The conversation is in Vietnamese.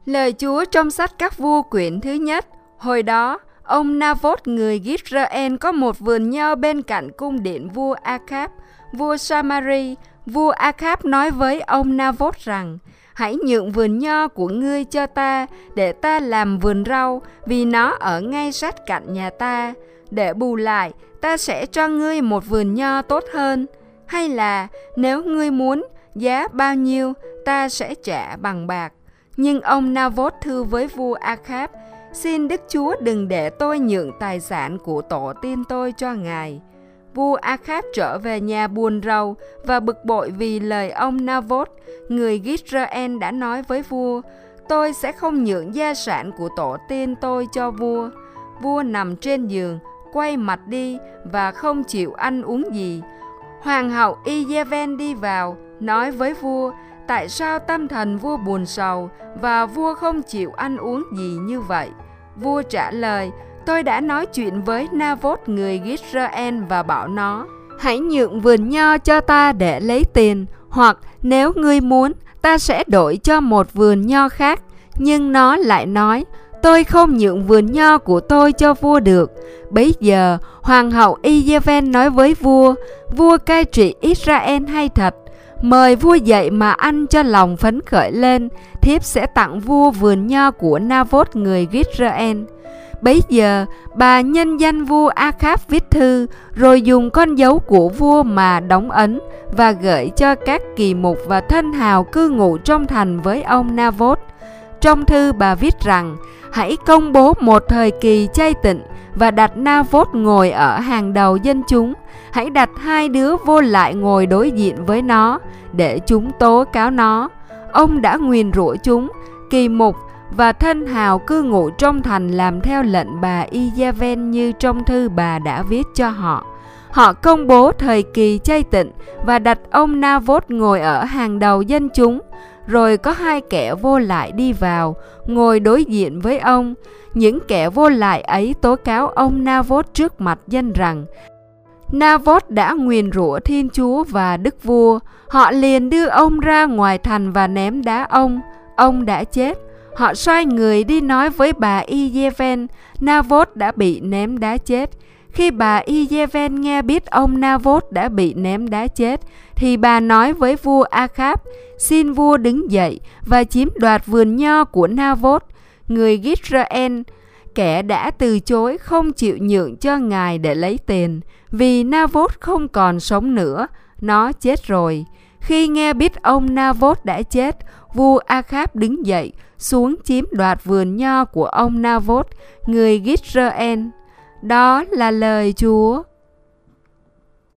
Lời Chúa trong sách Các Vua quyển thứ nhất. Hồi đó, ông Nabốt người Giết-rơ-en có một vườn nho bên cạnh cung điện vua A-kháp, vua Sa-ma-ri. Vua A-kháp nói với ông Nabốt rằng: hãy nhượng vườn nho của ngươi cho ta, để ta làm vườn rau, vì nó ở ngay sát cạnh nhà ta. Để bù lại, ta sẽ cho ngươi một vườn nho tốt hơn. Hay là, nếu ngươi muốn, giá bao nhiêu, ta sẽ trả bằng bạc. Nhưng ông Nabốt thưa với vua A-kháp: xin Đức Chúa đừng để tôi nhượng tài sản của tổ tiên tôi cho ngài. Vua A-kháp trở về nhà buồn rầu và bực bội vì lời ông Nabốt người Giết-rơ-en đã nói với vua: tôi sẽ không nhượng gia sản của tổ tiên tôi cho vua. Vua nằm trên giường, quay mặt đi và không chịu ăn uống gì. Hoàng hậu Y-giê-ven đi vào, nói với vua: tại sao tâm thần vua buồn sầu và vua không chịu ăn uống gì như vậy? Vua trả lời: tôi đã nói chuyện với Nabốt người Giết-rơ-en và bảo nó: hãy nhượng vườn nho cho ta để lấy tiền, hoặc nếu ngươi muốn, ta sẽ đổi cho một vườn nho khác. Nhưng nó lại nói: tôi không nhượng vườn nho của tôi cho vua được. Bấy giờ hoàng hậu Y-giê-ven nói với vua: vua cai trị Israel hay thật. Mời vua dậy mà ăn cho lòng phấn khởi lên, thiếp sẽ tặng vua vườn nho của Nabốt người Giết-rơ-en. Bấy giờ bà nhân danh vua A-kháp viết thư, rồi dùng con dấu của vua mà đóng ấn và gửi cho các kỳ mục và thân hào cư ngụ trong thành với ông Nabốt. Trong thư bà viết rằng: hãy công bố một thời kỳ chay tịnh và đặt Nabốt ngồi ở hàng đầu dân chúng. Hãy đặt hai đứa vô lại ngồi đối diện với nó, để chúng tố cáo nó. Ông đã nguyền rủa chúng, kỳ mục và thân hào cư ngụ trong thành làm theo lệnh bà Y-giê-ven như trong thư bà đã viết cho họ. Họ công bố thời kỳ chay tịnh và đặt ông Nabốt ngồi ở hàng đầu dân chúng. Rồi có hai kẻ vô lại đi vào, ngồi đối diện với ông. Những kẻ vô lại ấy tố cáo ông Nabốt trước mặt dân rằng: Nabốt đã nguyền rủa Thiên Chúa và Đức Vua. Họ liền đưa ông ra ngoài thành và ném đá ông. Ông đã chết. Họ sai người đi nói với bà Y-giê-ven: Nabốt đã bị ném đá chết. Khi bà Y-giê-ven nghe biết ông Nabốt đã bị ném đá chết, thì bà nói với vua A-kháp: xin vua đứng dậy và chiếm đoạt vườn nho của Nabốt người Giết-rơ-en, kẻ đã từ chối không chịu nhượng cho ngài để lấy tiền, vì Nabốt không còn sống nữa, nó chết rồi. Khi nghe biết ông Nabốt đã chết, vua A-kháp đứng dậy xuống chiếm đoạt vườn nho của ông Nabốt người Giết-rơ-en. Đó là lời Chúa.